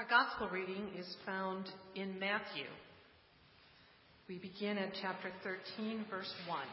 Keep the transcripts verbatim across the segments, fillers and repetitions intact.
Our gospel reading is found in Matthew. We begin at chapter thirteen, verse one.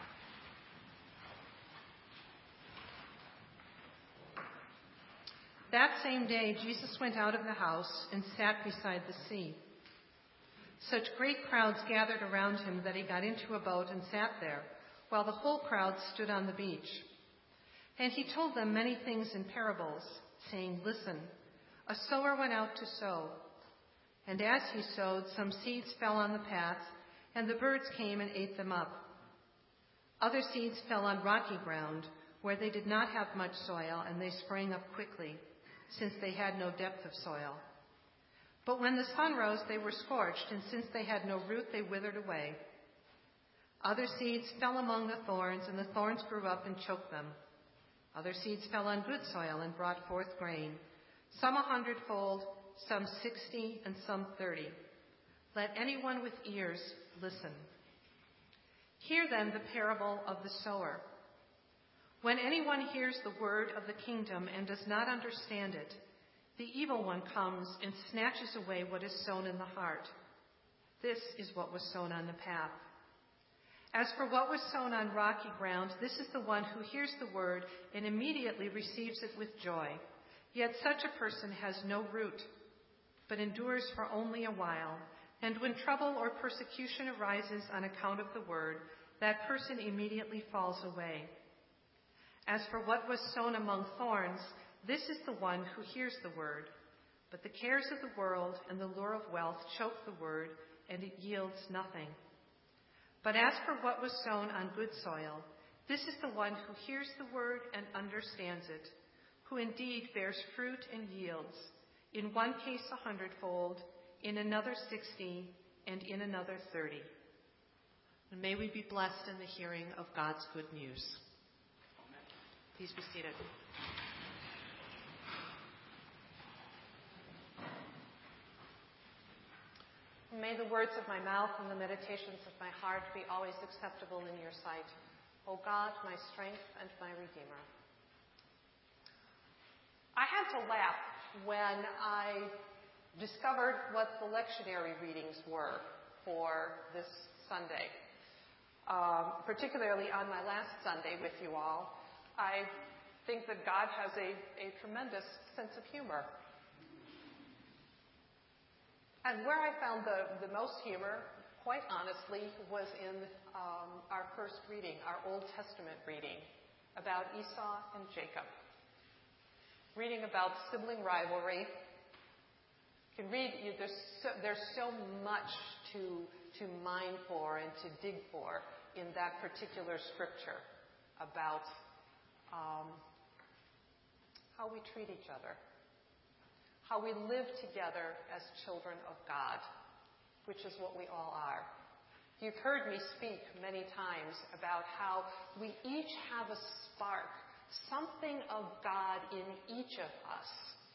That same day, Jesus went out of the house and sat beside the sea. Such great crowds gathered around him that he got into a boat and sat there, while the whole crowd stood on the beach. And he told them many things in parables, saying, "Listen, a sower went out to sow. And as he sowed, some seeds fell on the path, and the birds came and ate them up. Other seeds fell on rocky ground, where they did not have much soil, and they sprang up quickly, since they had no depth of soil. But when the sun rose, they were scorched, and since they had no root, they withered away. Other seeds fell among the thorns, and the thorns grew up and choked them. Other seeds fell on good soil and brought forth grain, some a hundredfold, some sixty, and some thirty. Let anyone with ears listen. Hear then the parable of the sower. When anyone hears the word of the kingdom and does not understand it, the evil one comes and snatches away what is sown in the heart. This is what was sown on the path. As for what was sown on rocky ground, this is the one who hears the word and immediately receives it with joy. Yet such a person has no root, but endures for only a while. And when trouble or persecution arises on account of the word, that person immediately falls away. As for what was sown among thorns, this is the one who hears the word, but the cares of the world and the lure of wealth choke the word, and it yields nothing. But as for what was sown on good soil, this is the one who hears the word and understands it, who indeed bears fruit and yields, in one case a hundredfold, in another sixty, and in another thirty. And may we be blessed in the hearing of God's good news. Please be seated. May the words of my mouth and the meditations of my heart be always acceptable in your sight, O God, my strength and my Redeemer. I had to laugh when I discovered what the lectionary readings were for this Sunday. Um, particularly on my last Sunday with you all, I think that God has a, a tremendous sense of humor. And where I found the, the most humor, quite honestly, was in um, our first reading, our Old Testament reading, about Esau and Jacob. Reading about sibling rivalry. You can read, you, there's, so, there's so much to, to mine for and to dig for in that particular scripture about um, how we treat each other, how we live together as children of God, which is what we all are. You've heard me speak many times about how we each have a spark, something of God in each of us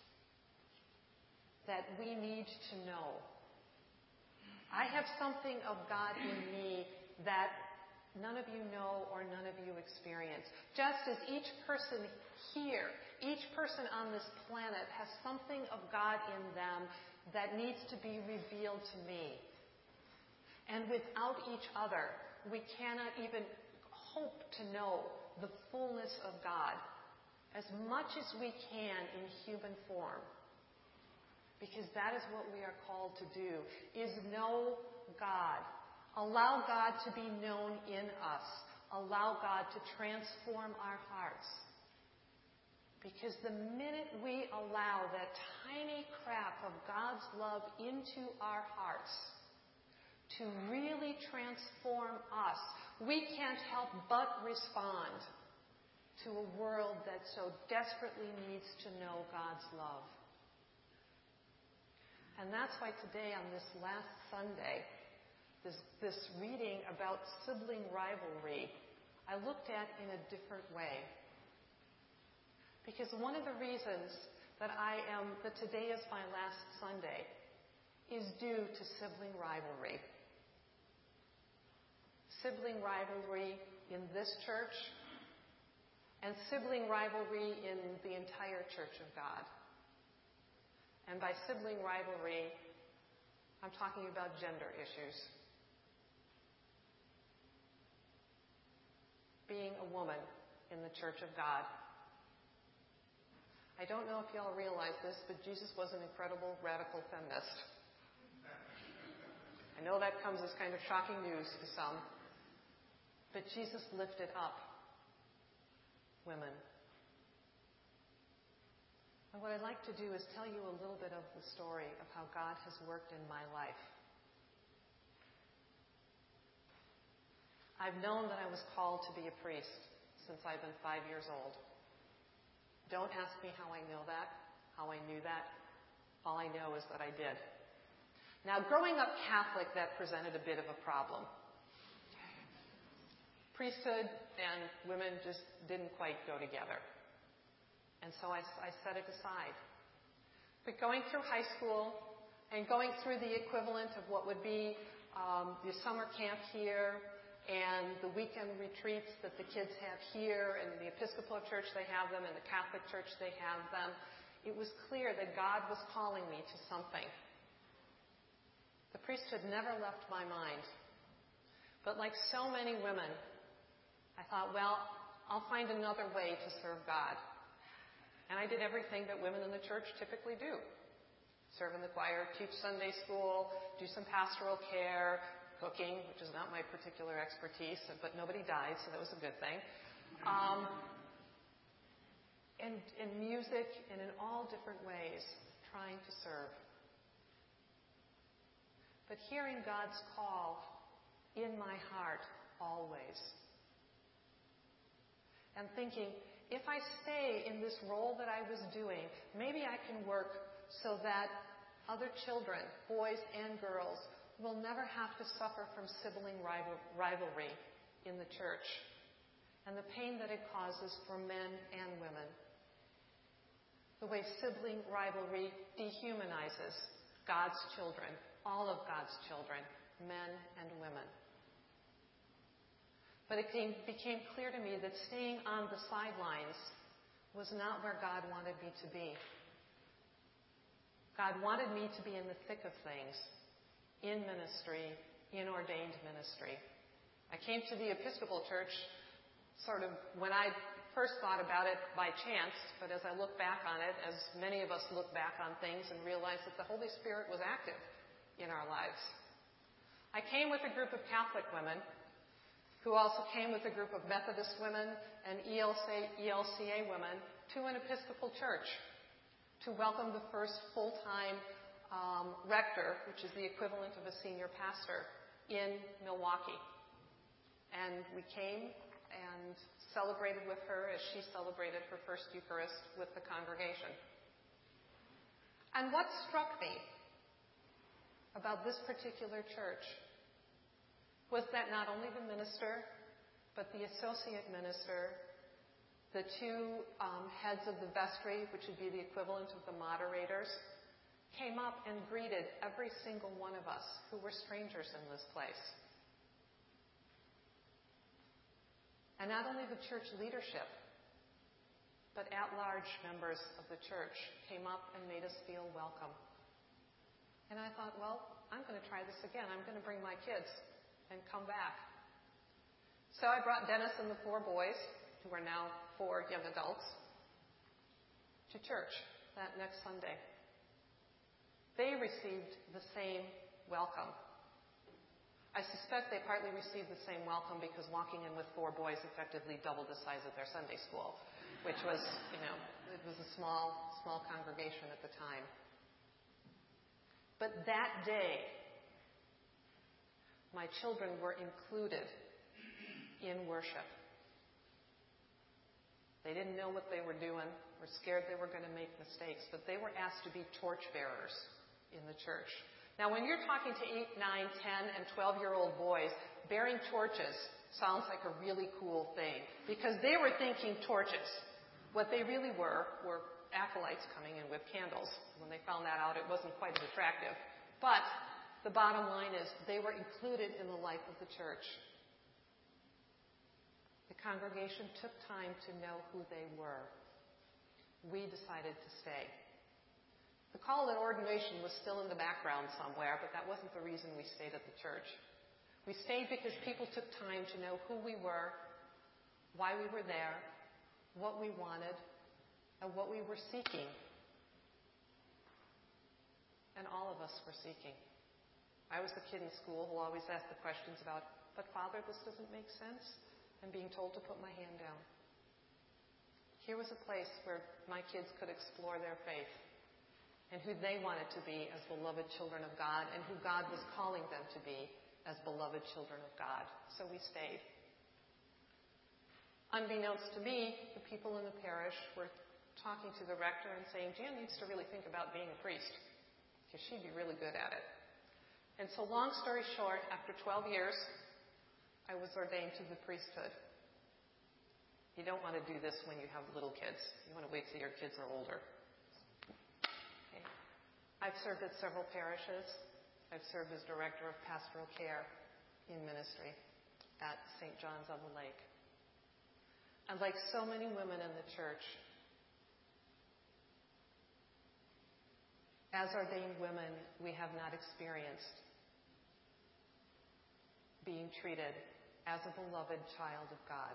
that we need to know. I have something of God in me that none of you know or none of you experience. Just as each person here, each person on this planet has something of God in them that needs to be revealed to me. And without each other, we cannot even hope to know the fullness of God as much as we can in human form. Because that is what we are called to do, is know God. Allow God to be known in us. Allow God to transform our hearts. Because the minute we allow that tiny crack of God's love into our hearts to really transform us, we can't help but respond to a world that so desperately needs to know God's love. And that's why today, on this last Sunday, this, this reading about sibling rivalry, I looked at in a different way. Because one of the reasons that I am, that today is my last Sunday, is due to sibling rivalry. Sibling rivalry in this church, and sibling rivalry in the entire Church of God. And by sibling rivalry, I'm talking about gender issues. Being a woman in the Church of God. I don't know if y'all realize this, but Jesus was an incredible radical feminist. I know that comes as kind of shocking news to some, but Jesus lifted up women. And what I'd like to do is tell you a little bit of the story of how God has worked in my life. I've known that I was called to be a priest since I've been five years old. Don't ask me how I know that, how I knew that. All I know is that I did. Now, growing up Catholic, that presented a bit of a problem. Priesthood and women just didn't quite go together. And so I, I set it aside. But going through high school and going through the equivalent of what would be um, the summer camp here and the weekend retreats that the kids have here, and the Episcopal Church they have them, and the Catholic Church they have them, it was clear that God was calling me to something. The priesthood never left my mind. But like so many women, I thought, well, I'll find another way to serve God. And I did everything that women in the church typically do. Serve in the choir, teach Sunday school, do some pastoral care, cooking, which is not my particular expertise, but nobody died, so that was a good thing. Um, and in music and in all different ways, trying to serve. But hearing God's call in my heart always. And thinking, if I stay in this role that I was doing, maybe I can work so that other children, boys and girls, will never have to suffer from sibling rival- rivalry in the church and the pain that it causes for men and women. The way sibling rivalry dehumanizes God's children, all of God's children, men and women. But it came, became clear to me that staying on the sidelines was not where God wanted me to be. God wanted me to be in the thick of things, in ministry, in ordained ministry. I came to the Episcopal Church sort of when I first thought about it by chance, but as I look back on it, as many of us look back on things and realize that the Holy Spirit was active in our lives. I came with a group of Catholic women who also came with a group of Methodist women and E L C A women to an Episcopal church to welcome the first full-time um, rector, which is the equivalent of a senior pastor, in Milwaukee. And we came and celebrated with her as she celebrated her first Eucharist with the congregation. And what struck me about this particular church was that not only the minister, but the associate minister, the two um, heads of the vestry, which would be the equivalent of the moderators, came up and greeted every single one of us who were strangers in this place. And not only the church leadership, but at-large members of the church came up and made us feel welcome. And I thought, well, I'm going to try this again. I'm going to bring my kids and come back. So I brought Dennis and the four boys, who are now four young adults, to church that next Sunday. They received the same welcome. I suspect they partly received the same welcome because walking in with four boys effectively doubled the size of their Sunday school, which was, you know, it was a small, small congregation at the time. But that day, my children were included in worship. They didn't know what they were doing, were scared they were going to make mistakes, but they were asked to be torchbearers in the church. Now, when you're talking to eight, nine, ten, and twelve-year-old boys, bearing torches sounds like a really cool thing because they were thinking torches. What they really were were acolytes coming in with candles. When they found that out, it wasn't quite as attractive. But the bottom line is they were included in the life of the church. The congregation took time to know who they were. We decided to stay. The call and ordination was still in the background somewhere, but that wasn't the reason we stayed at the church. We stayed because people took time to know who we were, why we were there, what we wanted, and what we were seeking. And all of us were seeking. I was the kid in school who always asked the questions about, but Father, this doesn't make sense, and being told to put my hand down. Here was a place where my kids could explore their faith and who they wanted to be as beloved children of God and who God was calling them to be as beloved children of God. So we stayed. Unbeknownst to me, the people in the parish were talking to the rector and saying, Jan needs to really think about being a priest because she'd be really good at it. And so long story short, after twelve years, I was ordained to the priesthood. You don't want to do this when you have little kids. You want to wait till your kids are older. Okay. I've served at several parishes. I've served as director of pastoral care in ministry at Saint John's on the Lake. And like so many women in the church, as ordained women, we have not experienced being treated as a beloved child of God.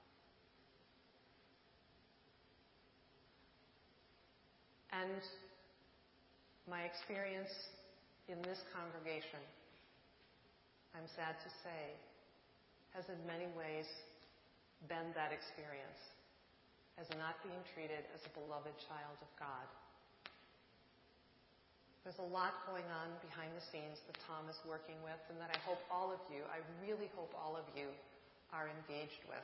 And my experience in this congregation, I'm sad to say, has in many ways been that experience, as not being treated as a beloved child of God. There's a lot going on behind the scenes that Tom is working with and that I hope all of you, I really hope all of you are engaged with.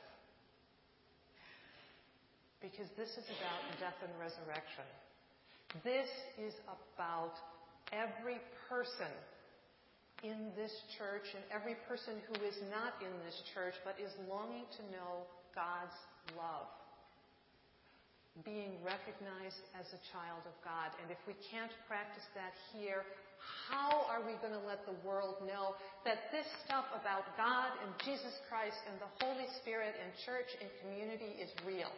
Because this is about death and resurrection. This is about every person in this church and every person who is not in this church but is longing to know God's love. Being recognized as a child of God. And if we can't practice that here, how are we going to let the world know that this stuff about God and Jesus Christ and the Holy Spirit and church and community is real?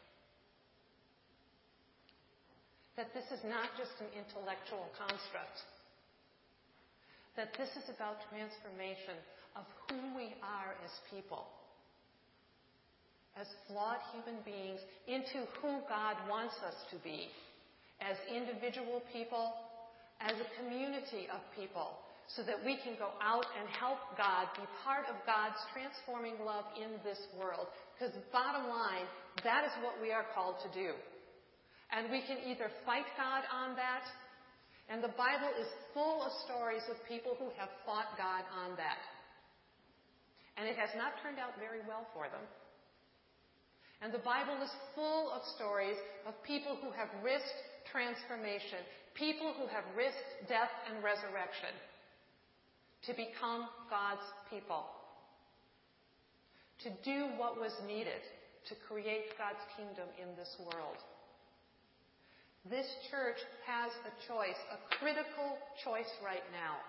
That this is not just an intellectual construct. That this is about transformation of who we are as people. As flawed human beings into who God wants us to be. As individual people, as a community of people. So that we can go out and help God, be part of God's transforming love in this world. Because bottom line, that is what we are called to do. And we can either fight God on that, and the Bible is full of stories of people who have fought God on that. And it has not turned out very well for them. And the Bible is full of stories of people who have risked transformation, people who have risked death and resurrection to become God's people, to do what was needed to create God's kingdom in this world. This church has a choice, a critical choice right now,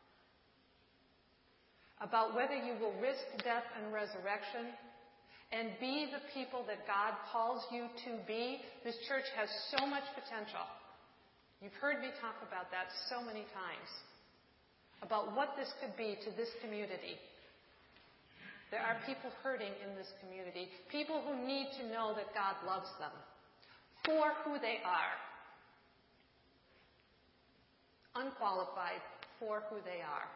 about whether you will risk death and resurrection and be the people that God calls you to be. This church has so much potential. You've heard me talk about that so many times, about what this could be to this community. There are people hurting in this community, people who need to know that God loves them for who they are, unqualified for who they are.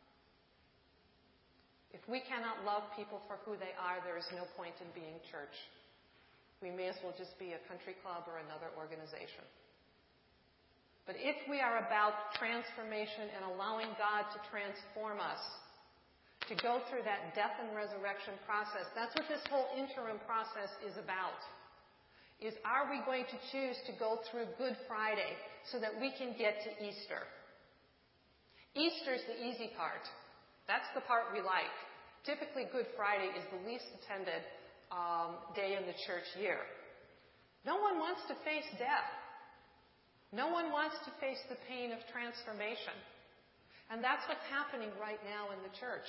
If we cannot love people for who they are, there is no point in being church. We may as well just be a country club or another organization. But if we are about transformation and allowing God to transform us, to go through that death and resurrection process, that's what this whole interim process is about. Is are we going to choose to go through Good Friday so that we can get to Easter? Easter's the easy part. That's the part we like. Typically, Good Friday is the least attended um, day in the church year. No one wants to face death. No one wants to face the pain of transformation. And that's what's happening right now in the church.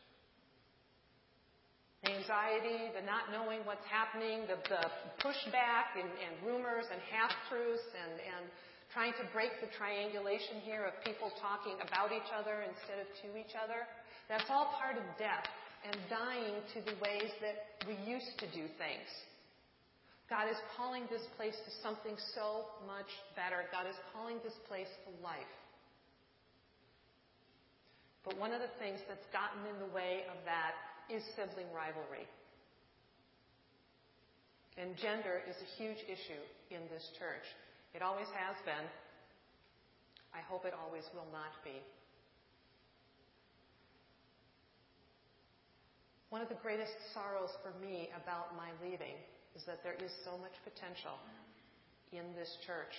The anxiety, the not knowing what's happening, the, the pushback and, and rumors and half-truths and, and trying to break the triangulation here of people talking about each other instead of to each other. That's all part of death and dying to the ways that we used to do things. God is calling this place to something so much better. God is calling this place to life. But one of the things that's gotten in the way of that is sibling rivalry. And gender is a huge issue in this church. It always has been. I hope it always will not be. One of the greatest sorrows for me about my leaving is that there is so much potential in this church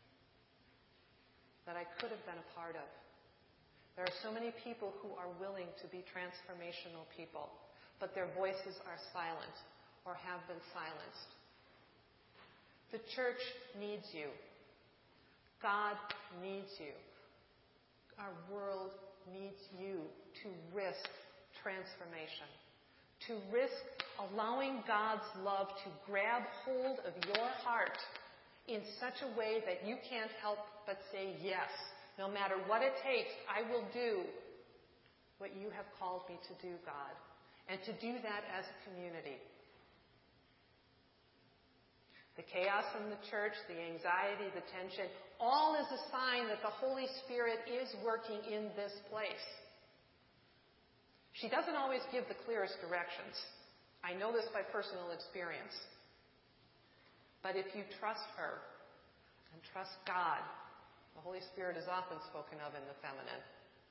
that I could have been a part of. There are so many people who are willing to be transformational people, but their voices are silent or have been silenced. The church needs you. God needs you. Our world needs you to risk transformation, to risk allowing God's love to grab hold of your heart in such a way that you can't help but say yes. No matter what it takes, I will do what you have called me to do, God. And to do that as a community. The chaos in the church, the anxiety, the tension, all is a sign that the Holy Spirit is working in this place. She doesn't always give the clearest directions. I know this by personal experience. But if you trust her and trust God, the Holy Spirit is often spoken of in the feminine.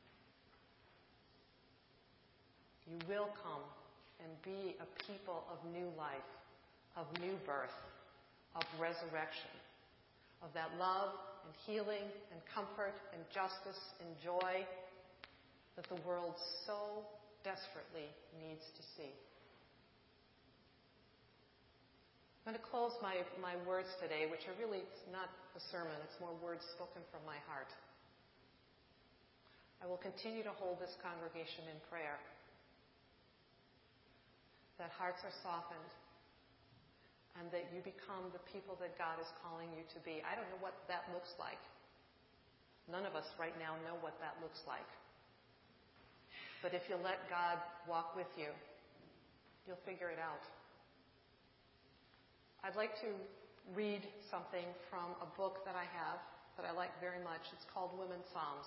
You will come and be a people of new life, of new birth, of resurrection, of that love and healing and comfort and justice and joy that the world so desperately needs to see. I'm going to close my, my words today, which are really not a sermon. It's more words spoken from my heart. I will continue to hold this congregation in prayer, that hearts are softened, and that you become the people that God is calling you to be. I don't know what that looks like. None of us right now know what that looks like. But if you'll let God walk with you, you'll figure it out. I'd like to read something from a book that I have that I like very much. It's called Women's Psalms.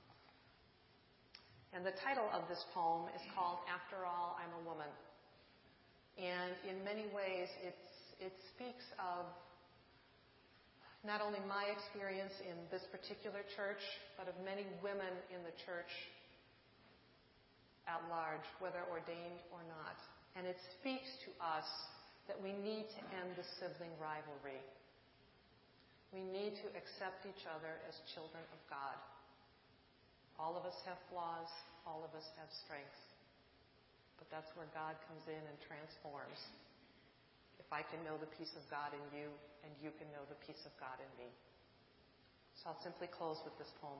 And the title of this poem is called After All, I'm a Woman. And in many ways, it's, it speaks of not only my experience in this particular church, but of many women in the church at large, whether ordained or not. And it speaks to us that we need to end the sibling rivalry. We need to accept each other as children of God. All of us have flaws. All of us have strengths. But that's where God comes in and transforms. If I can know the peace of God in you, and you can know the peace of God in me. So I'll simply close with this poem.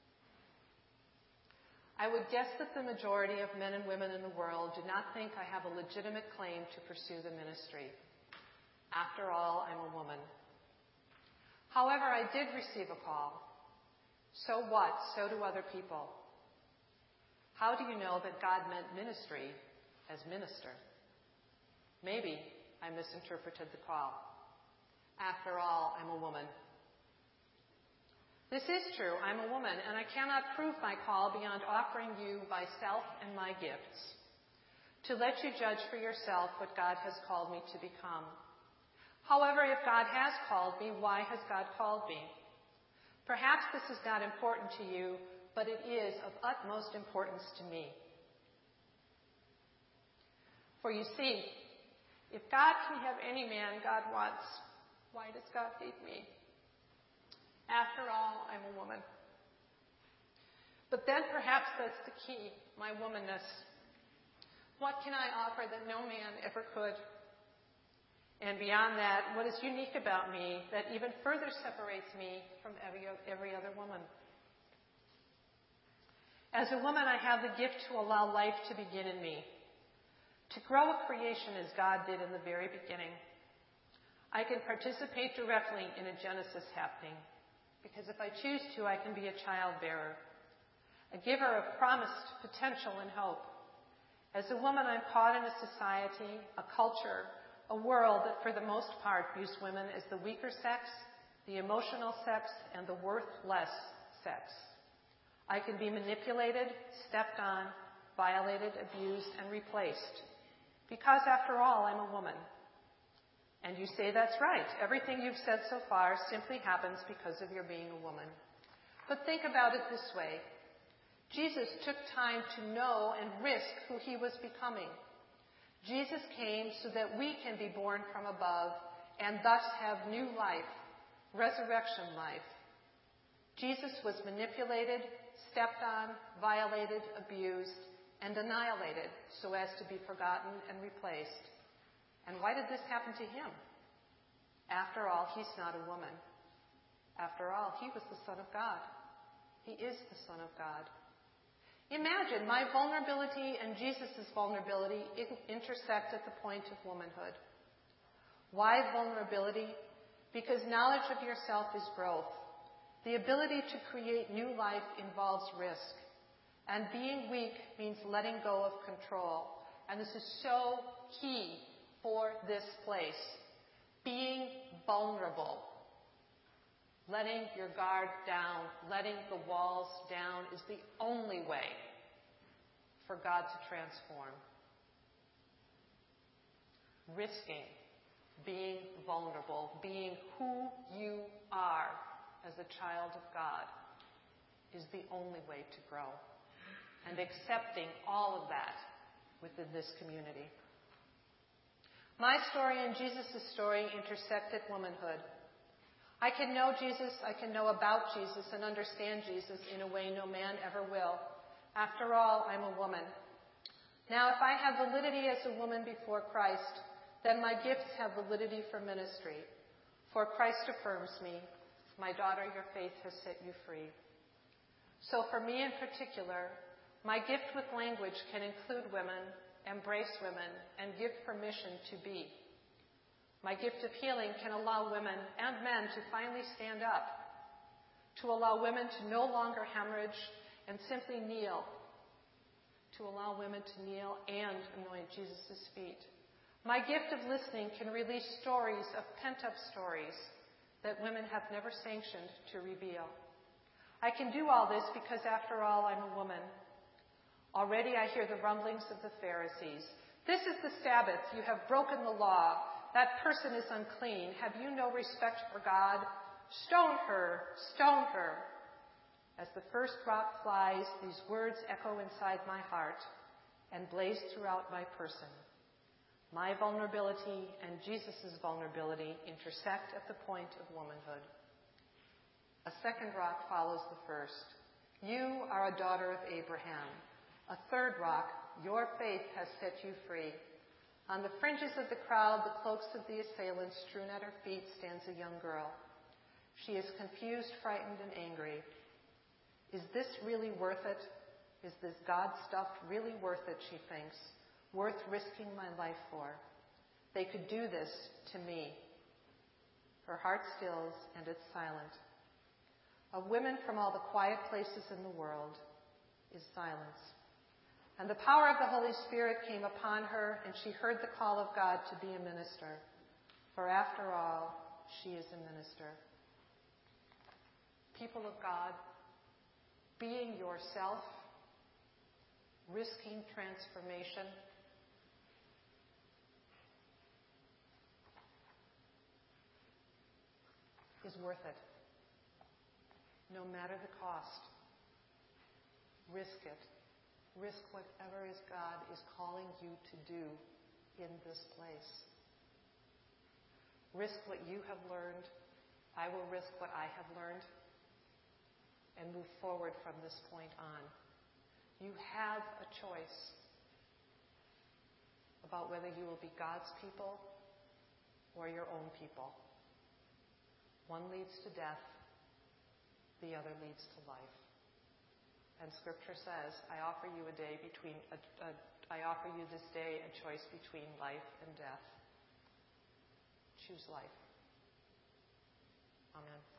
I would guess that the majority of men and women in the world do not think I have a legitimate claim to pursue the ministry. After all, I'm a woman. However, I did receive a call. So what? So do other people. How do you know that God meant ministry as minister? Maybe I misinterpreted the call. After all, I'm a woman. This is true. I'm a woman, and I cannot prove my call beyond offering you myself and my gifts, to let you judge for yourself what God has called me to become. However, if God has called me, why has God called me? Perhaps this is not important to you, but it is of utmost importance to me. For you see, if God can have any man God wants, why does God need me? After all, I'm a woman. But then perhaps that's the key, my womanness. What can I offer that no man ever could? And beyond that, what is unique about me that even further separates me from every, every other woman? As a woman, I have the gift to allow life to begin in me, to grow a creation as God did in the very beginning. I can participate directly in a Genesis happening, because if I choose to, I can be a child bearer, a giver of promised potential and hope. As a woman, I'm caught in a society, a culture, a world that for the most part views women as the weaker sex, the emotional sex, and the worthless sex. I can be manipulated, stepped on, violated, abused, and replaced. Because after all, I'm a woman. And you say that's right. Everything you've said so far simply happens because of your being a woman. But think about it this way. Jesus took time to know and risk who he was becoming. Jesus came so that we can be born from above and thus have new life, resurrection life. Jesus was manipulated, stepped on, violated, abused, and annihilated so as to be forgotten and replaced. And why did this happen to him? After all, he's not a woman. After all, he was the Son of God. He is the Son of God. Imagine my vulnerability and Jesus' vulnerability intersect at the point of womanhood. Why vulnerability? Because knowledge of yourself is growth. The ability to create new life involves risk. And being weak means letting go of control. And this is so key for this place. Being vulnerable. Letting your guard down, letting the walls down is the only way for God to transform. Risking, being vulnerable, being who you are as a child of God is the only way to grow. And accepting all of that within this community. My story and Jesus' story intersect at womanhood. I can know Jesus, I can know about Jesus and understand Jesus in a way no man ever will. After all, I'm a woman. Now, if I have validity as a woman before Christ, then my gifts have validity for ministry. For Christ affirms me, my daughter, your faith has set you free. So for me in particular, my gift with language can include women, embrace women, and give permission to be. My gift of healing can allow women and men to finally stand up, to allow women to no longer hemorrhage and simply kneel, to allow women to kneel and anoint Jesus' feet. My gift of listening can release stories of pent-up stories that women have never sanctioned to reveal. I can do all this because, after all, I'm a woman. Already I hear the rumblings of the Pharisees. This is the Sabbath. You have broken the law. That person is unclean. Have you no respect for God? Stone her, stone her. As the first rock flies, these words echo inside my heart and blaze throughout my person. My vulnerability and Jesus' vulnerability intersect at the point of womanhood. A second rock follows the first. You are a daughter of Abraham. A third rock, your faith has set you free. On the fringes of the crowd, the cloaks of the assailants strewn at her feet, stands a young girl. She is confused, frightened, and angry. Is this really worth it? Is this God stuff really worth it, she thinks, worth risking my life for? They could do this to me. Her heart stills, and it's silent. Of women from all the quiet places in the world is silence. And the power of the Holy Spirit came upon her, and she heard the call of God to be a minister. For after all, she is a minister. People of God, being yourself, risking transformation, is worth it. No matter the cost. Risk it. Risk whatever is God is calling you to do in this place. Risk what you have learned. I will risk what I have learned and move forward from this point on. You have a choice about whether you will be God's people or your own people. One leads to death, the other leads to life. And Scripture says, I offer you a day between, a, a, I offer you this day a choice between life and death. Choose life. Amen.